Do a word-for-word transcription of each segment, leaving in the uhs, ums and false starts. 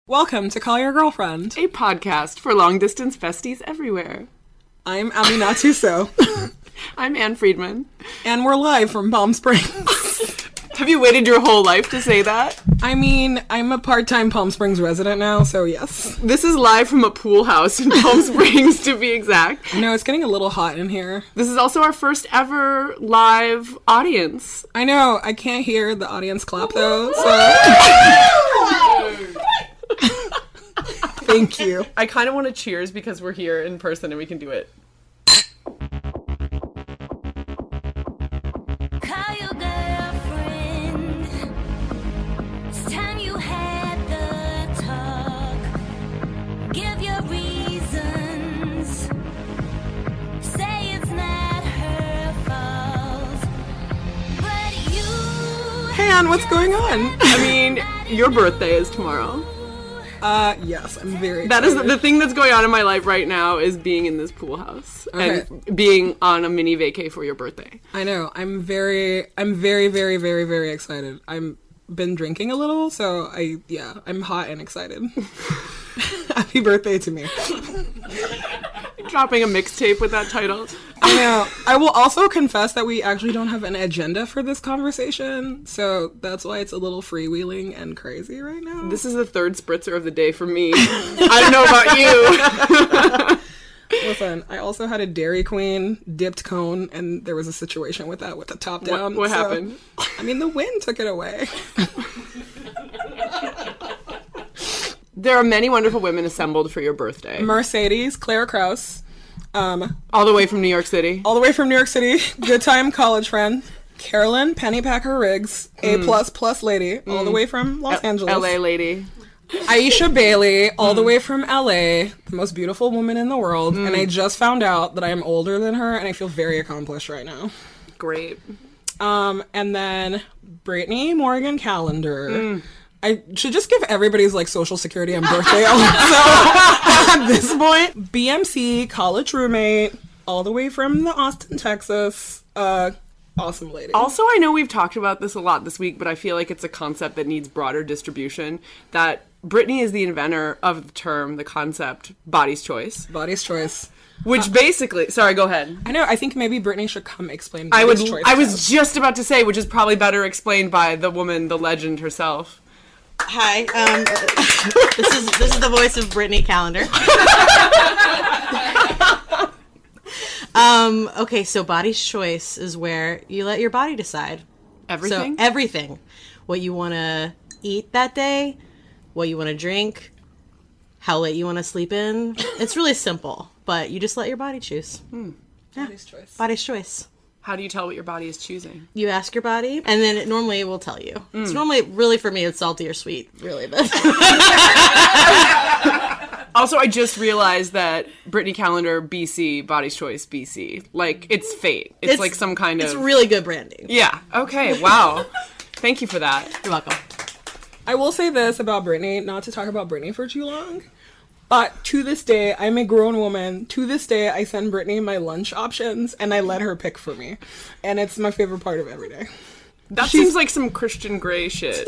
Welcome to Call Your Girlfriend, a podcast for long-distance besties everywhere. I'm Aminatu So. I'm Ann Friedman. And we're live from Palm Springs. Have you waited your whole life to say that? I mean, I'm a part-time Palm Springs resident now, so yes. This is live from a pool house in Palm Springs, to be exact. I know, it's getting a little hot in here. This is also our first ever live audience. I know, I can't hear the audience clap, though, so... Thank you. I kind of want to cheers because we're here in person and we can do it. Call your girlfriend. It's time you had the talk. Give your reasons. Say it's not her fault. But you... Hey, Ann, what's going on? I mean, your birthday is tomorrow. Uh, yes, I'm very That excited. is the thing that's going on in my life right now is being in this pool house Okay. and being on a mini vacay for your birthday. I know, I'm very, I'm very, very, very, very excited. I'm been drinking a little, so I, yeah, I'm hot and excited. Happy birthday to me. Dropping a mixtape with that title. I know. I will also confess that we actually don't have an agenda for this conversation, so that's why it's a little freewheeling and crazy right now. This is the third spritzer of the day for me. I don't know about you. Listen, I also had a Dairy Queen dipped cone, and there was a situation with that with the top down. What, what so, happened? I mean, the wind took it away. There are many wonderful women assembled for your birthday. Mercedes, Claire Kraus, um, All the way from New York City. all the way from New York City, good time college friend, Carolyn Pennypacker Riggs, A plus plus lady, all the way from Los Angeles. L A lady. Aisha Bailey, all the way from L A, the most beautiful woman in the world, and I just found out that I am older than her, and I feel very accomplished right now. Great. Um, and then Brittany Morgan Calendar. I should just give everybody's, like, social security and birthday also at this point. B M C, college roommate, all the way from the Austin, Texas. Uh, awesome lady. Also, I know we've talked about this a lot this week, but I feel like it's a concept that needs broader distribution, that Brittany is the inventor of the term, the concept, body's choice. Body's choice. Which basically... Sorry, go ahead. I know, I think maybe Brittany should come explain I would. body's choice. I to was us. just about to say, which is probably better explained by the woman, the legend herself. Hi, um, this is this is the voice of Brittany Calendar. um, okay, so body's choice is where you let your body decide. Everything? So everything, what you want to eat that day, what you want to drink, how late you want to sleep in. It's really simple, but you just let your body choose. Hmm. Yeah. Body's choice. Body's choice. How do you tell what your body is choosing? You ask your body, and then it normally will tell you. It's normally, really for me, it's salty or sweet, really. But Also, I just realized that Brittany Calendar, B C, Body's Choice, B C. Like, it's fate. It's, It's- like some kind of... it's really good branding. Yeah. Okay. Wow. Thank you for that. You're welcome. I will say this about Brittany, not to talk about Brittany for too long, but to this day, I'm a grown woman. To this day, I send Brittany my lunch options, and I let her pick for me. And it's my favorite part of every day. That She's- seems like some Christian Grey shit.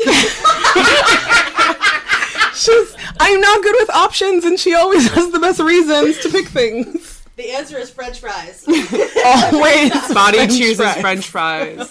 She's, I'm not good with options, and she always has the best reasons to pick things. The answer is French fries. Always. Body French chooses fries. French fries.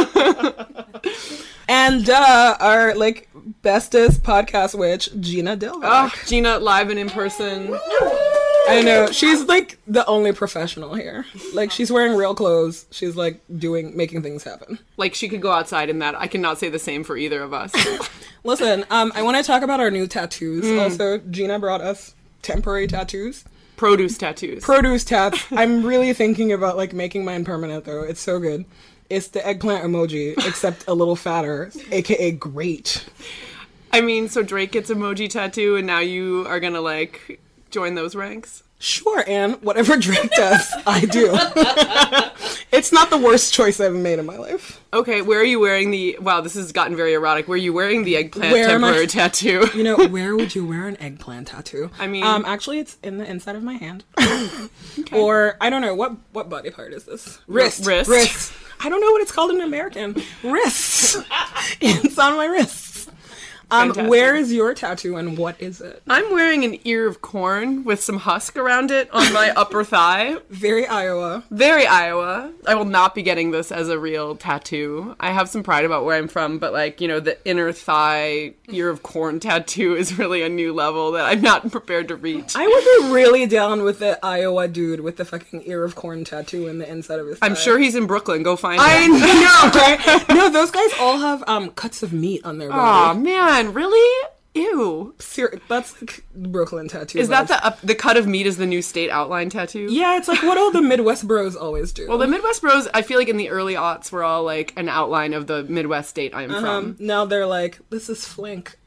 And, uh, our, like, bestest podcast witch, Gina Delvac. Oh, Gina, live and in person. I know. She's, like, the only professional here. Like, she's wearing real clothes. She's, like, doing, making things happen. Like, she could go outside in that. I cannot say the same for either of us. Listen, um, I want to talk about our new tattoos. Also, Gina brought us temporary tattoos. Produce tattoos. Produce tats. I'm really thinking about, like, making mine permanent, though. It's so good. It's the eggplant emoji, except a little fatter, aka great. I mean, so Drake gets emoji tattoo, and now you are gonna, like, join those ranks? Sure, Anne. Whatever Drake does, I do. It's not the worst choice I've made in my life. Okay, where are you wearing the... Wow, this has gotten very erotic. Where are you wearing the eggplant Where am I- temporary tattoo? You know, where would you wear an eggplant tattoo? I mean- Um, actually, it's in the inside of my hand. Or, I don't know, what what body part is this? Wrist. Wrist. Wrist. I don't know what it's called in American. Wrists. It's on my wrists. Um, Fantastic. where is your tattoo and what is it? I'm wearing an ear of corn with some husk around it on my upper thigh. Very Iowa. Very Iowa. I will not be getting this as a real tattoo. I have some pride about where I'm from, but like, you know, the inner thigh ear of corn tattoo is really a new level that I'm not prepared to reach. I would be really down with the Iowa dude with the fucking ear of corn tattoo in the inside of his thigh. I'm sure he's in Brooklyn. Go find I him. know, right? No, those guys all have um cuts of meat on their Aw, body. man, really? Ew. Ser- that's like Brooklyn tattoo. Is that vibes. the uh, the cut of meat is the new state outline tattoo? Yeah, it's like what all the Midwest bros always do. Well, the Midwest Bros, I feel like in the early aughts were all like an outline of the Midwest state I'm um, from. now they're like, this is flink.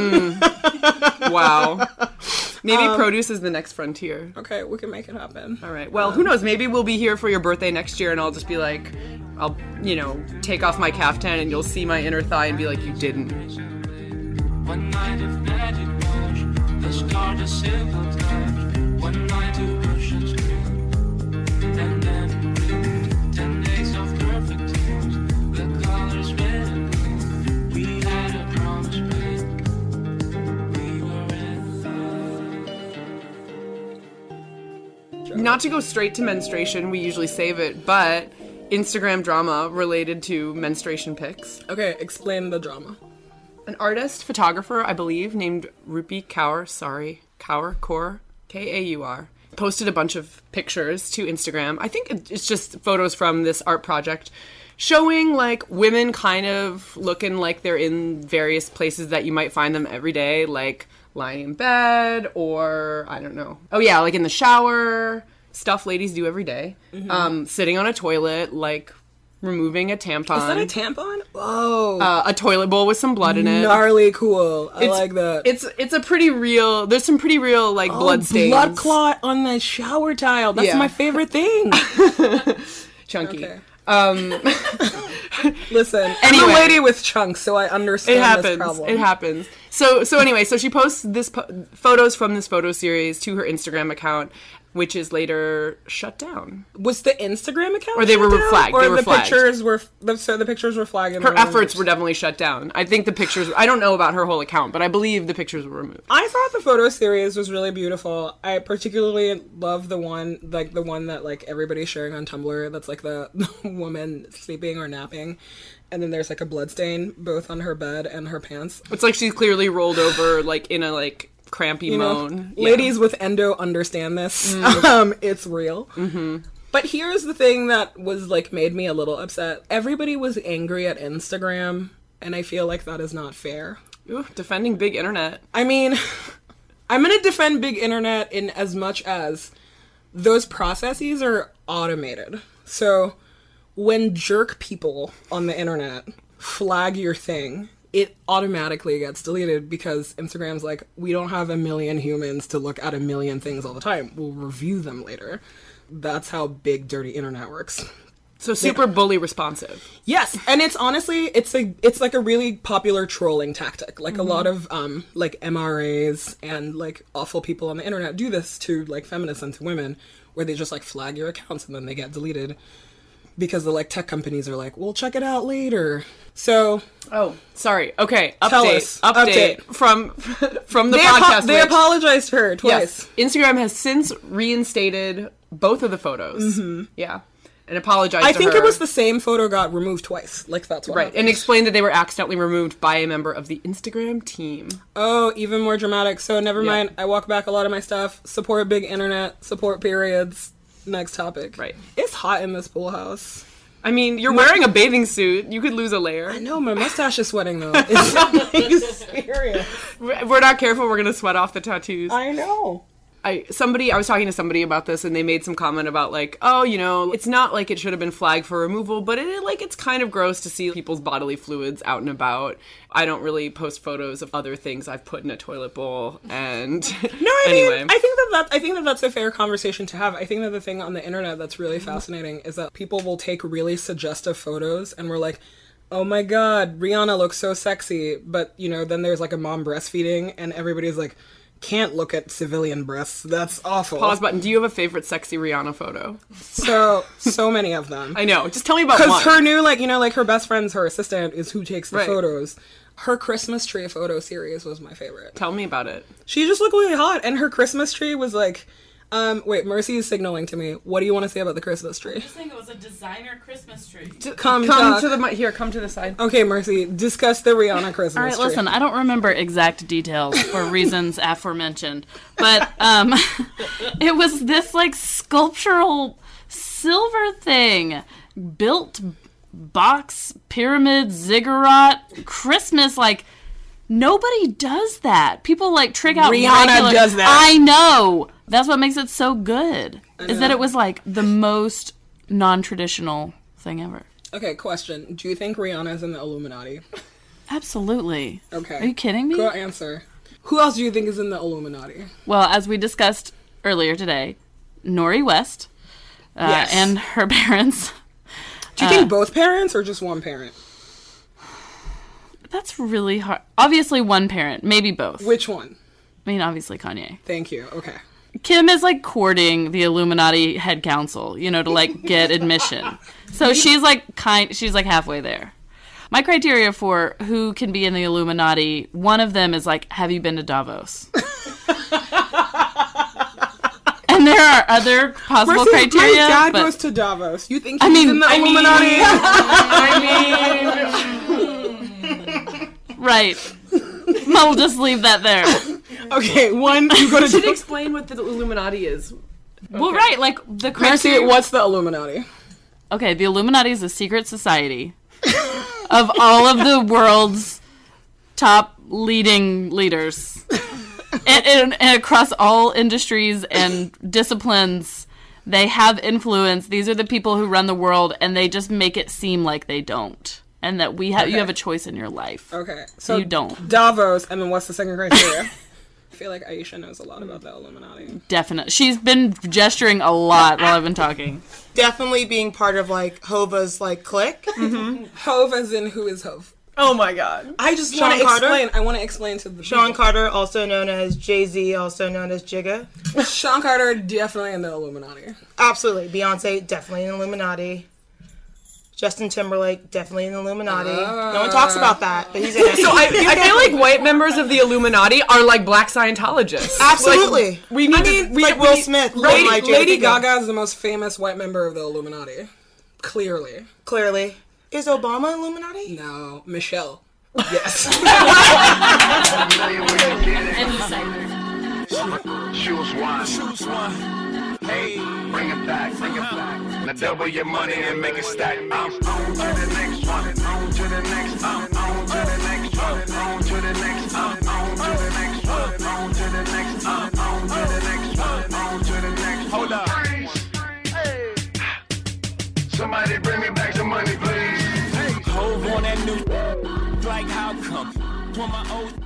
Wow. Maybe produce is the next frontier. Okay, we can make it happen. All right. Well, who knows? Maybe we'll be here for your birthday next year and I'll just be like, I'll, you know, take off my caftan and you'll see my inner thigh and be like, you didn't. One night of magic wash, the stars are simple touch. One night to ocean's green, and then blue. Ten days of perfect tears, the colors red and blue. We had a promise made, we were in love. Not to go straight to menstruation, we usually save it, but Instagram drama related to menstruation pics. Okay, explain the drama. An artist, photographer, I believe, named Rupi Kaur, sorry, Kaur, Kaur, K A U R, posted a bunch of pictures to Instagram. I think it- it's just photos from this art project showing, like, women kind of looking like they're in various places that you might find them every day, like lying in bed or, I don't know. Oh, yeah, like in the shower, stuff ladies do every day. Um, sitting on a toilet, like removing a tampon. Is that a tampon? Oh, uh, a toilet bowl with some blood in it. gnarly cool. I It's- like that. It's it's a pretty real. There's some pretty real like blood Oh, stains. blood clot on the shower tile. That's Yeah. my favorite thing. Chunky. Okay. Um, Listen, I'm Anyway. a lady with chunks, so I understand it this happens. problem. It happens. So so anyway, so she posts this po- photos from this photo series to her Instagram account, which is later shut down. Was the Instagram account Or they were shut down? flagged. Or They were the flagged. pictures were the, so the pictures were flagged. and Her they efforts removed. were definitely shut down. I think the pictures. I don't know about her whole account, but I believe the pictures were removed. I thought the photo series was really beautiful. I particularly love the one, like the one that like everybody's sharing on Tumblr. That's like the, the woman sleeping or napping, and then there's like a blood stain both on her bed and her pants. It's like she's clearly rolled over, like in a like crampy You know, moan. Yeah. ladies with endo understand this. Um, it's real. Mm-hmm. But here's the thing that was like made me a little upset. Everybody was angry at Instagram, and I feel like that is not fair. Ooh, defending big internet. I mean, I'm gonna defend big internet in as much as those processes are automated. So when jerk people on the internet flag your thing, it automatically gets deleted because Instagram's like, we don't have a million humans to look at a million things all the time. We'll review them later. That's how big dirty internet works. So super bully responsive. Yes, and it's honestly it's a it's like a really popular trolling tactic. Like a lot of um like M R As and like awful people on the internet do this to like feminists and to women, where they just like flag your accounts and then they get deleted because the like tech companies are like, we'll check it out later. So Oh, sorry. Okay, update. Tell us. Update, Update. from from the they, podcast. apo- they which- apologized to her twice. Yes, Instagram has since reinstated both of the photos. Mm-hmm. Yeah, and apologized. I to think her. it was the same photo got removed twice. Like that's what right, happened. and explained that they were accidentally removed by a member of the Instagram team. Oh, even more dramatic. So never Yeah. mind. I walk back a lot of my stuff. Support big internet. Support periods. Next topic. Right. It's hot in this pool house. I mean, you're wearing a bathing suit. You could lose a layer. I know, my mustache is sweating though. It's serious. If we're not careful, we're gonna sweat off the tattoos. I know. I somebody I was talking to somebody about this and they made some comment about like, oh, you know, it's not like it should have been flagged for removal, but it like it's kind of gross to see people's bodily fluids out and about. I don't really post photos of other things I've put in a toilet bowl and No, I anyway. mean, I think that, that I think that that's a fair conversation to have. I think that the thing on the internet that's really fascinating is that people will take really suggestive photos and we're like, oh my god, Rihanna looks so sexy, but you know, then there's like a mom breastfeeding and everybody's like, can't look at civilian breasts. That's awful. Pause button. Do you have a favorite sexy Rihanna photo? So so many of them. I know. Just tell me about Because one. her new, like, you know, like her best friend's her assistant is who takes the Right. photos. Her Christmas tree photo series was my favorite. Tell me about it. She just looked really hot, and her Christmas tree was like, um, wait, Mercy is signaling to me. What do you want to say about the Christmas tree? I think it was a designer Christmas tree. Come, Come talk. to the mi- here. Come to the side. Okay, Mercy, discuss the Rihanna Christmas All right, tree. listen, I don't remember exact details for reasons aforementioned, but um, it was this like sculptural silver thing, built box pyramid ziggurat Christmas. Like nobody does that. People like trick out. Rihanna regular- does that. I know. That's what makes it so good. Is that it was like the most non-traditional thing ever. Okay, question. Do you think Rihanna's in the Illuminati? Absolutely. Okay. Are you kidding me? Go answer. Who else do you think is in the Illuminati? Well, as we discussed earlier today, Nori West uh, Yes. and her parents. Do you think both parents or just one parent? That's really hard. Obviously, one parent, maybe both. Which one? I mean, obviously Kanye. Thank you. Okay. Kim is like courting the Illuminati head council, you know, to like get admission. So she's like kind. She's like halfway there. My criteria for who can be in the Illuminati, one of them is like, have you been to Davos? And there are other possible Mercy, criteria. my dad but, goes to Davos. You think he's I mean, in the I mean- Illuminati? right. I'll just leave that there. Okay, one, you go to Should Davos. explain what the Illuminati is. Well, right, like the Mercy, criteria. what's the Illuminati? Okay, the Illuminati is a secret society of all of the world's top leading leaders. and, and, and across all industries and disciplines, they have influence. These are the people who run the world, and they just make it seem like they don't. And that we have you Okay. have a choice in your life. Okay, so You don't. Davos, and then what's the second criteria? I feel like Aisha knows a lot about the Illuminati. Definitely. She's been gesturing a lot while I've been talking. Definitely being part of like Hova's like clique. Hove as in who is Hove? Oh my god. I just Sean want to Carter? explain. I want to explain to the Sean people. Carter, also known as Jay-Z, also known as Jigga. Sean Carter, definitely in the Illuminati. Absolutely. Beyonce, definitely in the Illuminati. Justin Timberlake, definitely in the Illuminati. no one talks about that, but he's in it. So I, I feel like white members of the Illuminati are like black Scientologists. Absolutely. Like, we need I to- mean, we- like we- Will Smith. Lady, like Jada Lady Pinkett. Gaga is the most famous white member of the Illuminati. Clearly. Clearly. Is Obama Illuminati? No. Michelle. Yes. Choose one. Choose one. Hey, bring it back, bring it back. Now double your money and make it stack. I'm on to the next one, on to the next, I'm on to the next one, on to the next, I'm on to the next one, on to the next, I'm on to the next one, on to the next. Hold up. Hey. Somebody bring me back some money, please. Hove on that new like how come? For my old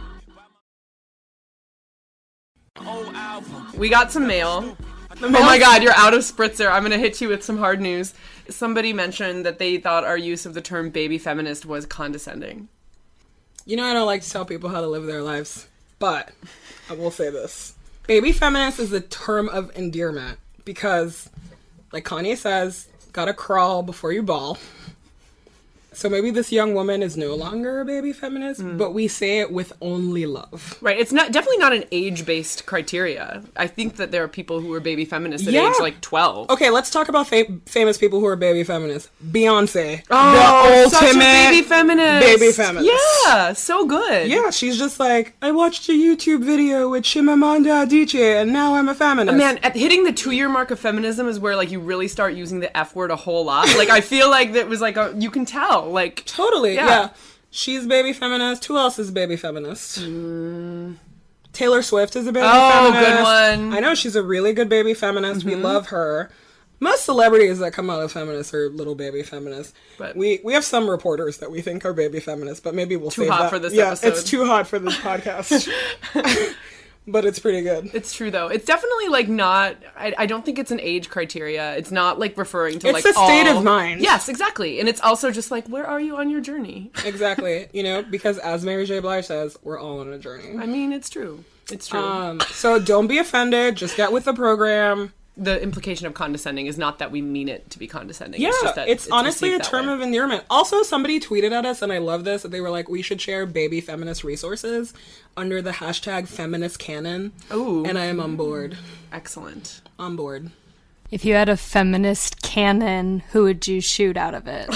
old album. We got some mail. Oh my god, you're out of spritzer. I'm gonna hit you with some hard news. Somebody mentioned that they thought our use of the term baby feminist was condescending. You know I don't like to tell people how to live their lives, but I will say this. Baby feminist is a term of endearment because, like Kanye says, gotta crawl before you ball. So maybe this young woman is no longer a baby feminist, but we say it with only love. Right, it's not definitely not an age-based criteria. I think that there are people who are baby feminists at Yeah. age like twelve. Okay, let's talk about fa- famous people who are baby feminists. Beyonce, Oh, the such a ultimate baby feminist. baby feminist. Yeah, so good. Yeah, she's just like, I watched a YouTube video with Chimamanda Adichie, and now I'm a feminist. Man, at hitting the two-year mark of feminism is where like you really start using the F word a whole lot. Like I feel like that was like a, you can tell like Totally, Yeah. yeah. She's baby feminist. Who else is baby feminist? Taylor Swift is a baby Oh, feminist. good one. I know she's a really good baby feminist. We love her. Most celebrities that come out of feminists are little baby feminists. But- we we have some reporters that we think are baby feminists, but maybe we'll Too save hot that. for this yeah, episode. it's too hot for this podcast. But it's pretty good. It's true though. It's definitely like not. I, I don't think it's an age criteria. It's not like referring to It's like a state all- of mind. Yes, exactly. And it's also just like, where are you on your journey? Exactly. You know, because as Mary J. Blige says, we're all on a journey. I mean, it's true. It's true. Um, so don't be offended. Just get with the program. the implication of condescending is not that we mean it to be condescending. Yeah, it's, it's, just that it's honestly a received that term way. of endearment. Also, somebody tweeted at us, and I love this. They were like, we should share baby feminist resources under the hashtag feminist canon. Ooh. And I am on board. Excellent. On board. If you had a feminist cannon, who would you shoot out of it?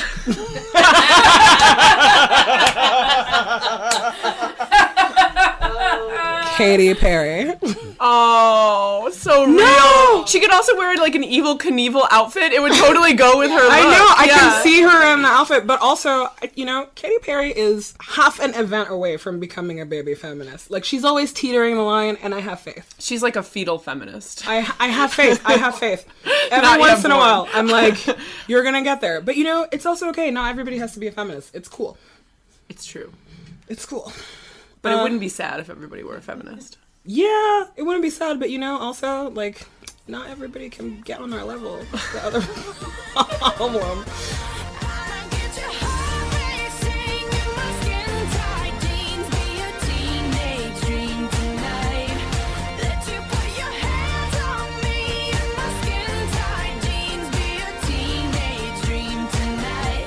Katy Perry. Oh, so real. She could also wear like an Evil Knievel outfit. It would totally go with her look. I know, I Yeah. can see her in the outfit, but also, you know, Katy Perry is half an event away from becoming a baby feminist. Like, she's always teetering the line, and I have faith. She's like a fetal feminist. I I have faith. I have faith. Every Not once yet in a born. while, I'm like, you're gonna get there. But, you know, it's also okay. Not everybody has to be a feminist. It's cool. It's true. It's cool. But it Uh, wouldn't be sad if everybody were a feminist. Yeah, it wouldn't be sad, but, you know, also, like, not everybody can get on our level. That's the other problem. Get your heart racing in my skin-tight jeans. Be a teenage dream tonight. Let you put your hands on me in my skin-tight jeans. Be a teenage dream tonight.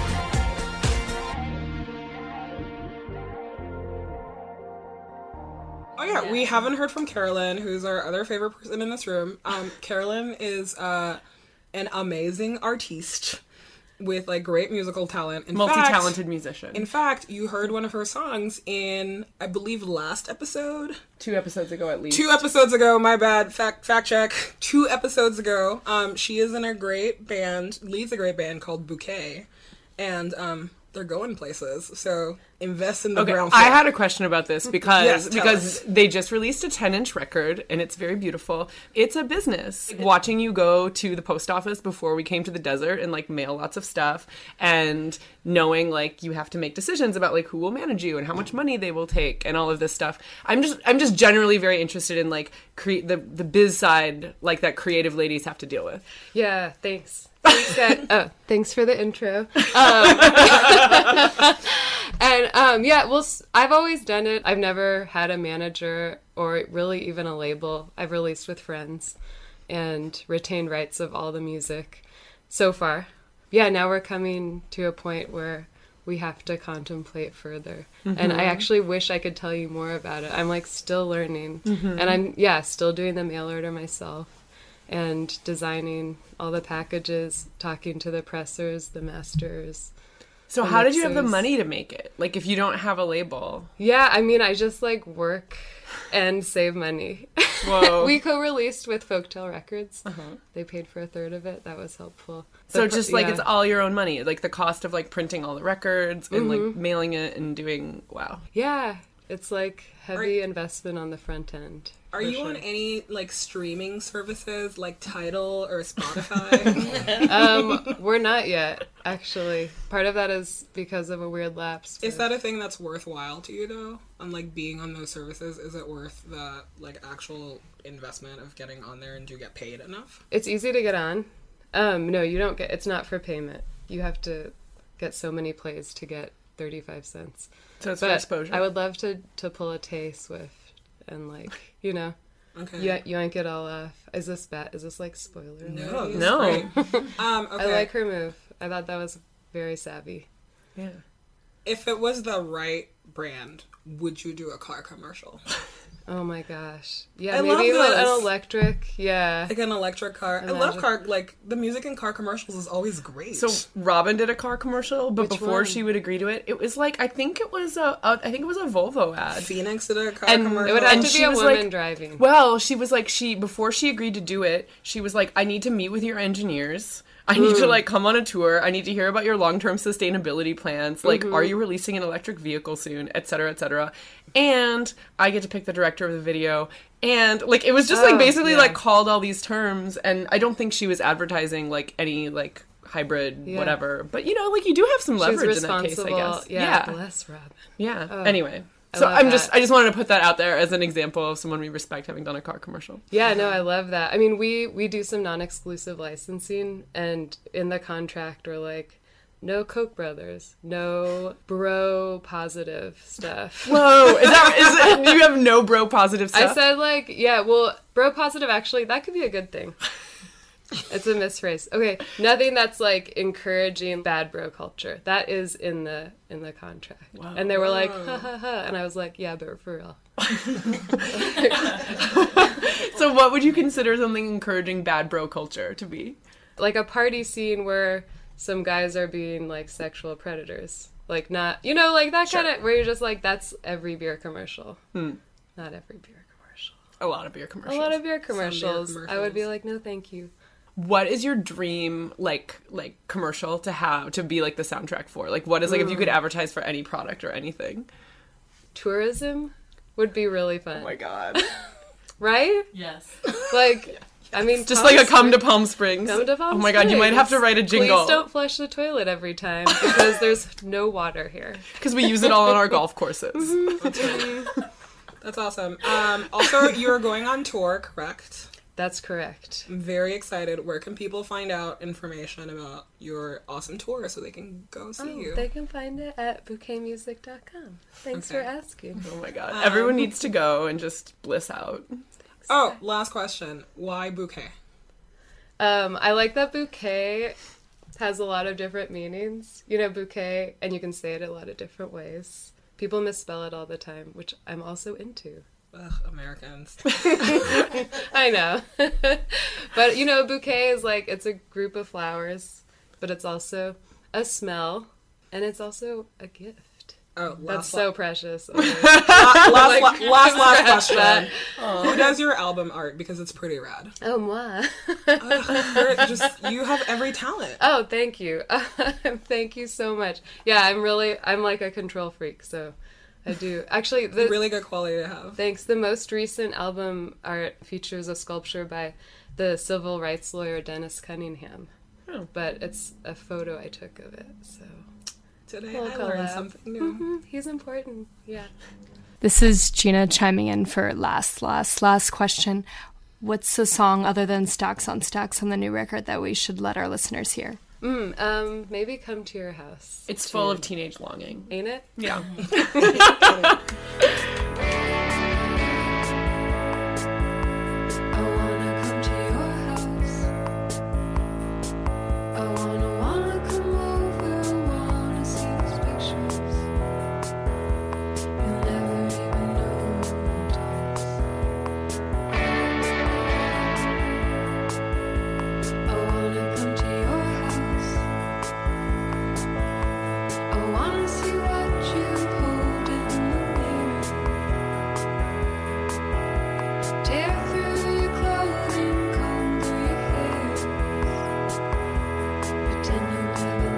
Oh yeah, we haven't heard from Carolyn, who's our other favorite person in this room. Um, Carolyn is uh, an amazing artiste with like great musical talent. In Multi-talented fact, musician. In fact, you heard one of her songs in, I believe, last episode. Two episodes ago at least. Two episodes ago, my bad. Fact fact check. Two episodes ago, um, she is in a great band, leads a great band called Bouquet, and um, they're going places. So invest in the Okay, ground. I floor. had a question about this because Yes, tell because us. they just released a ten-inch record and it's very beautiful. It's a business. Watching you go to the post office before we came to the desert and like mail lots of stuff, and knowing like you have to make decisions about like who will manage you and how much money they will take and all of this stuff. I'm just I'm just generally very interested in like cre- the the biz side, like that creative ladies have to deal with. Yeah, thanks. Thanks, that, oh, thanks for the intro. Um, and um, yeah, well, s- I've always done it. I've never had a manager or really even a label. I've released with friends and retained rights of all the music so far. Yeah, now we're coming to a point where we have to contemplate further. And I actually wish I could tell you more about it. I'm like still learning. And I'm, yeah, still doing the mail order myself. And designing all the packages, talking to the pressers, the masters. So The how did you have the mixers. money to make it? Like if you don't have a label. Yeah, I mean, I just like work and save money. Whoa. We co-released with Folktale Records. They paid for a third of it. That was helpful. So The pr- just like yeah. it's all your own money, like the cost of like printing all the records and like mailing it and doing wow. Yeah, it's like heavy investment on the front end. Are for you sure. on any like streaming services like Tidal or Spotify? Um, we're not yet, actually. Part of that is because of a weird lapse. Is with- that a thing that's worthwhile to you though? On like being on those services, is it worth the like actual investment of getting on there, and do you get paid enough? It's easy to get on. Um, no, you don't get. It's not for payment. You have to get so many plays to get thirty-five cents. So it's for But exposure. I would love to to pull a Tay Swift and like you know, Okay. you yank it all off. Is this bad? Is this like spoiler? No. alert? this is No. great. Um. Okay. I like her move. I thought that was very savvy. Yeah. If it was the right brand, would you do a car commercial? Oh my gosh. Yeah, I love maybe like an those. electric. Yeah. Like an electric car. I love Imagine. car. Like the music in car commercials is always great. So Robin did a car commercial, but Which before one? she would agree to it, it was like I think it was a, a I think it was a Volvo ad. Phoenix did a car And commercial. It would have And to she be a was woman like- driving. Well, she was like she before she agreed to do it, she was like I need to meet with your engineers. I need to like come on a tour. I need to hear about your long-term sustainability plans. Like, are you releasing an electric vehicle soon, et cetera, et cetera. And I get to pick the director of the video. And like, it was just like Oh, basically yeah. like called all these terms. And I don't think she was advertising like any like hybrid Yeah. whatever. But you know, like you do have some She's leverage in that case, responsible. I guess. Yeah, Yeah. bless Robin. Yeah. Anyway. I So love I'm just that. I just wanted to put that out there as an example of someone we respect having done a car commercial. Yeah, no, I love that. I mean, we we do some non-exclusive licensing, and in the contract, we're like, No Koch brothers. No bro positive stuff. Whoa, is that is it, you have no bro positive stuff? I said like, yeah, well, bro positive actually, that could be a good thing. It's a misphrase. Okay, nothing that's like encouraging bad bro culture. That is in the in the contract. Wow. And they were like, ha ha ha, and I was like, yeah, but for real. So what would you consider something encouraging bad bro culture to be? Like a party scene where some guys are being like sexual predators. Like not, you know, like that Sure. kind of, where you're just like, that's every beer commercial. Hmm. Not every beer commercial. A lot of beer commercials. A lot of beer commercials. commercials. I would be like, no, thank you. What is your dream like like commercial to have to be like the soundtrack for? Like what is like if you could advertise for any product or anything? Tourism would be really fun. Oh my god. Right? Yes. Like, I mean, Just Palm like a come to Springs- Palm Springs. Come to Palm Oh my god, you might have to Springs. write a jingle. Please don't flush the toilet every time because there's no water here. Because we use it all on our golf courses. That's awesome. Um, also, you're going on tour, correct? That's correct. I'm very excited. Where can people find out information about your awesome tour so they can go see Oh, you? they can find it at bouquet music dot com. Thanks Okay. for asking. Oh my god. Everyone needs to go and just bliss out. Oh, last question. Why bouquet? Um, I like that bouquet has a lot of different meanings. You know, bouquet, and you can say it a lot of different ways. People misspell it all the time, which I'm also into. Ugh, Americans. I know. But, you know, a bouquet is like, it's a group of flowers, but it's also a smell, and it's also a gift. Oh, That's last, so precious. Okay. last, last, Like, last, last scratch question. that. Who does your album art? Because it's pretty rad. Oh, moi. Ugh, you're just, you have every talent. Oh, thank you. Thank you so much. Yeah, I'm really, I'm like a control freak, so I do. Actually, the, Really good quality to have. thanks. The most recent album art features a sculpture by the civil rights lawyer Dennis Cunningham. Oh. But it's a photo I took of it, so. Today We'll I learned collab. something new. hmm He's important, yeah. This is Gina chiming in for last, last, last question. What's a song other than Stacks on Stacks on the new record that we should let our listeners hear? Mm, um, maybe Come to Your House. It's full of teenage longing. Ain't it? Yeah. I wanna come to your house. I wanna, wanna come over. I wanna see those pictures. You'll never even notice. I wanna come to your house. I wanna see what you hold in the mirror. Tear through your clothing, comb through your hair. Pretend you never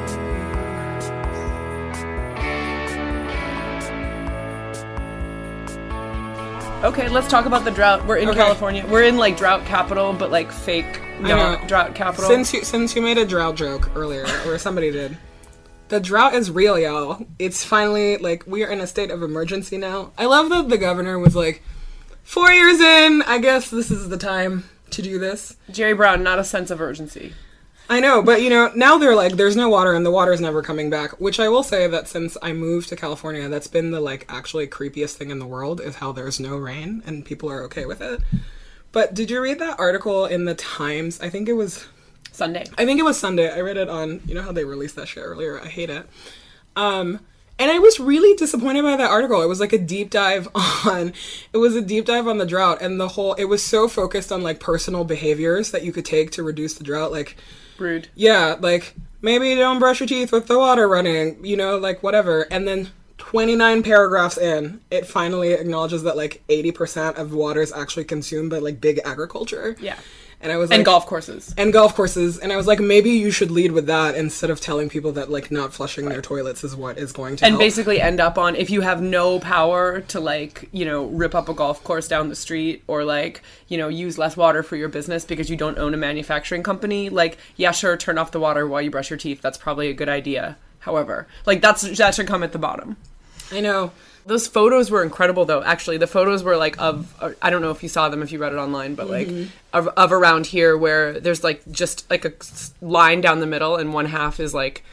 Okay, let's talk about the drought. We're in Okay. California. We're in like drought capital, but like fake not know. drought capital. Since you since you made a drought joke earlier, or somebody did, the drought is real, y'all. It's finally like we are in a state of emergency now. I love that the governor was like, four years in, I guess this is the time to do this. Jerry Brown, not a sense of urgency. I know, but you know, now they're like, there's no water and the water's never coming back, which I will say that since I moved to California, that's been the like actually creepiest thing in the world is how there's no rain and people are okay with it. But did you read that article in the Times? I think it was Sunday. I think it was Sunday. I read it on, you know how they released that shit earlier? I hate it. Um, and I was really disappointed by that article. It was like a deep dive on, it was a deep dive on the drought and the whole, it was so focused on like personal behaviors that you could take to reduce the drought. Like, Rude. yeah, like maybe don't brush your teeth with the water running, you know, like whatever. And then twenty-nine paragraphs in, it finally acknowledges that like eighty percent of water is actually consumed by like big agriculture. Yeah. And I was like, And golf courses. and golf courses, and I was like, maybe you should lead with that instead of telling people that like not flushing their toilets is what is going to And help. basically end up on if you have no power to like, you know, rip up a golf course down the street or like, you know, use less water for your business because you don't own a manufacturing company, like, yeah, sure, turn off the water while you brush your teeth. That's probably a good idea. However, like that's that should come at the bottom. I know. Those photos were incredible, though. Actually, the photos were like of uh, I don't know if you saw them if you read it online, but like of, of around here where there's like just like a s- line down the middle, and one half is like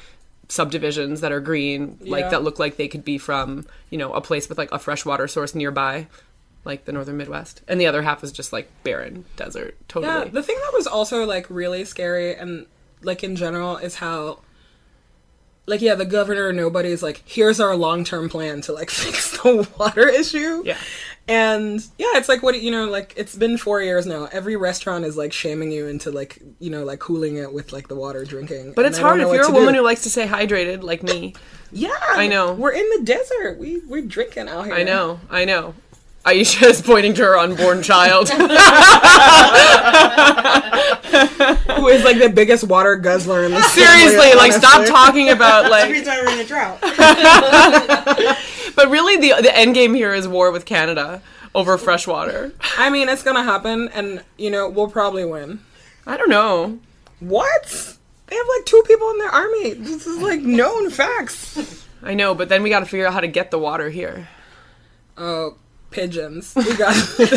subdivisions that are green, like Yeah. that look like they could be from, you know, a place with like a freshwater source nearby, like the northern Midwest. And the other half is just like barren desert, totally. Yeah, the thing that was also like really scary and like in general is how like yeah, the governor or nobody's like, here's our long term plan to like fix the water issue. Yeah. And yeah, it's like what you know, like it's been four years now. Every restaurant is like shaming you into like you know like cooling it with like the water drinking. But and it's I don't hard know if what you're a to woman do. who likes to stay hydrated like me. Yeah, I know. We're in the desert. We we're drinking out here. I know, I know. Aisha is pointing to her unborn child. Who is like the biggest water guzzler in the Seriously, like stop talking about Every like. time we're in a drought. But really, the the end game here is war with Canada over fresh water. I mean, it's gonna happen, and you know we'll probably win. I don't know. What? They have like two people in their army. This is like known facts. I know, but then we got to figure out how to get the water here. Oh, pigeons. We got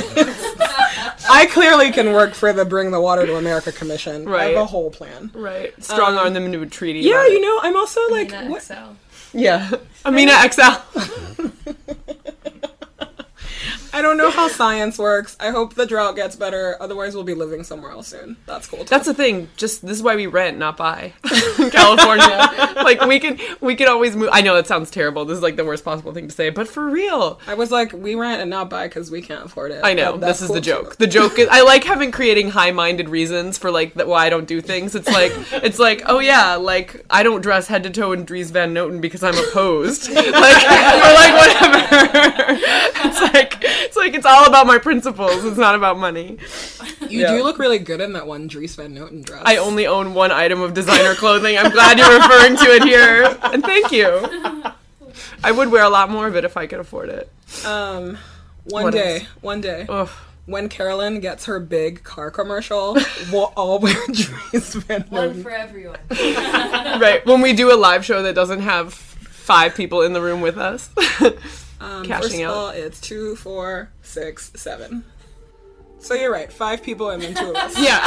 I clearly can work for the Bring the Water to America Commission. I Right. have a whole plan. Right. Strong arm them into a treaty. Yeah, about it. you know, I'm also like, Nina what? X L. Yeah. Amina X L. I don't know how science works. I hope the drought gets better. Otherwise, we'll be living somewhere else soon. That's cool. Too. That's the thing. Just this is why we rent, not buy. In California, like we can we can always move. I know that sounds terrible. This is like the worst possible thing to say, but for real, I was like, we rent and not buy because we can't afford it. I know But that's this is cool the too. joke. The joke is I like having creating high-minded reasons for like that why I don't do things. It's like it's like oh yeah, like I don't dress head to toe in Dries Van Noten because I'm opposed. like or like whatever. It's like it's like it's all about my principles. It's not about money. You Yeah. do look really good in that one Dries Van Noten dress. I only own one item of designer clothing. I'm glad you're referring to it here. And thank you. I would wear a lot more of it if I could afford it. Um, one What day, else? one day, Ugh. when Carolyn gets her big car commercial, we'll all wear Dries Van Noten. for everyone. Right. When we do a live show that doesn't have five people in the room with us. Um, Cashing first of out. all, it's two, four, six, seven. So you're right, five people and then two of us. Yeah.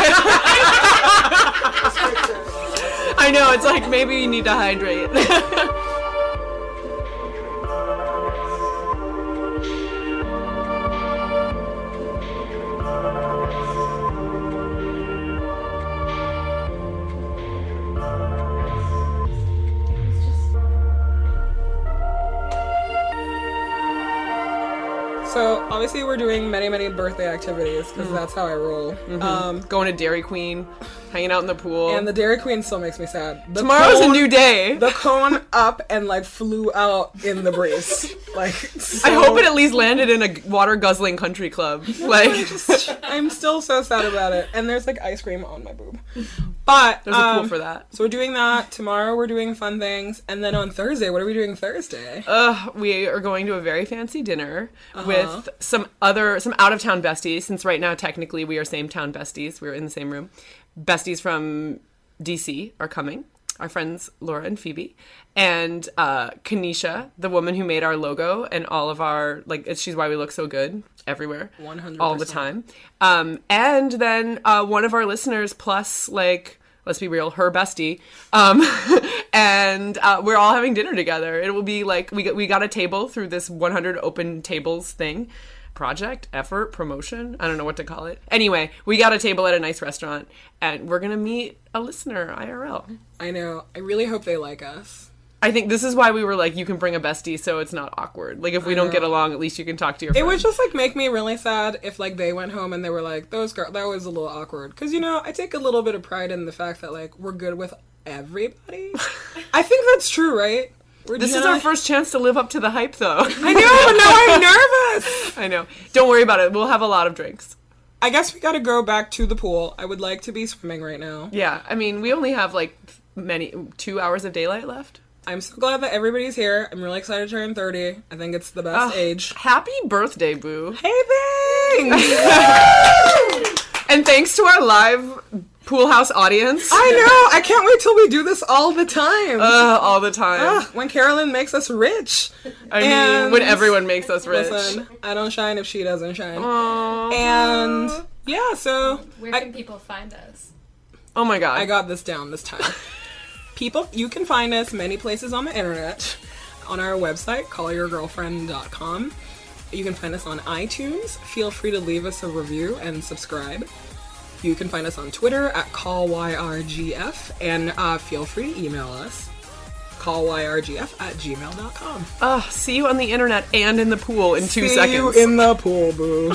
I know, it's like maybe you need to hydrate. So obviously we're doing many, many birthday activities because Mm-hmm. that's how I roll. Um, Going to Dairy Queen, hanging out in the pool. and the Dairy Queen still makes me sad. The Tomorrow's a cone- new day. The cone up and like flew out in the breeze. Like so, I hope it at least landed in a water guzzling country club. Like, I'm still so sad about it. And there's like ice cream on my boob. But there's a pool um, for that. So we're doing that. Tomorrow we're doing fun things. And then on Thursday, what are we doing Thursday? Uh, we are going to a very fancy dinner with some other, some out of town besties, since right now technically we are same town besties. We're in the same room. Besties from D C are coming. Our friends Laura and Phoebe. And uh, Kanisha, the woman who made our logo and all of our, like, it's, she's why we look so good everywhere. one hundred percent. All the time. Um, and then uh, one of our listeners plus, like, let's be real, her bestie. Um, and uh, we're all having dinner together. It will be like, we got, we got a table through this one hundred open tables thing. Project, effort, promotion. I don't know what to call it. Anyway, we got a table at a nice restaurant and we're going to meet a listener I R L. I know. I really hope they like us. I think this is why we were like, you can bring a bestie so it's not awkward. Like, if we don't get along, at least you can talk to your It friend. would just like make me really sad if like they went home and they were like, those girls, that was a little awkward. Because, you know, I take a little bit of pride in the fact that like we're good with everybody. I think that's true, right? We're This is Jenna- our first chance to live up to the hype, though. I know, but now I'm nervous. I know. Don't worry about it. We'll have a lot of drinks. I guess we gotta go back to the pool. I would like to be swimming right now. Yeah, I mean, we only have like many two hours of daylight left. I'm so glad that everybody's here. I'm really excited to turn thirty. I think it's the best Ah, age. Happy birthday, Boo! Hey, thanks! And thanks to our live Pool House audience. I know. I can't wait till we do this all the time. Uh, all the time. Ugh, when Carolyn makes us rich. I mean, and- when everyone makes us rich. Listen, I don't shine if she doesn't shine. Aw. And yeah, so Where I, can people find us? Oh my god. I got this down this time. people, you can find us many places on the internet. On our website, call your girlfriend dot com. You can find us on iTunes. Feel free to leave us a review and subscribe. You can find us on Twitter at call Y R G F, and uh, feel free to email us, call Y R G F at gmail dot com. Uh, see you on the internet and in the pool in two See seconds. you in the pool, boo.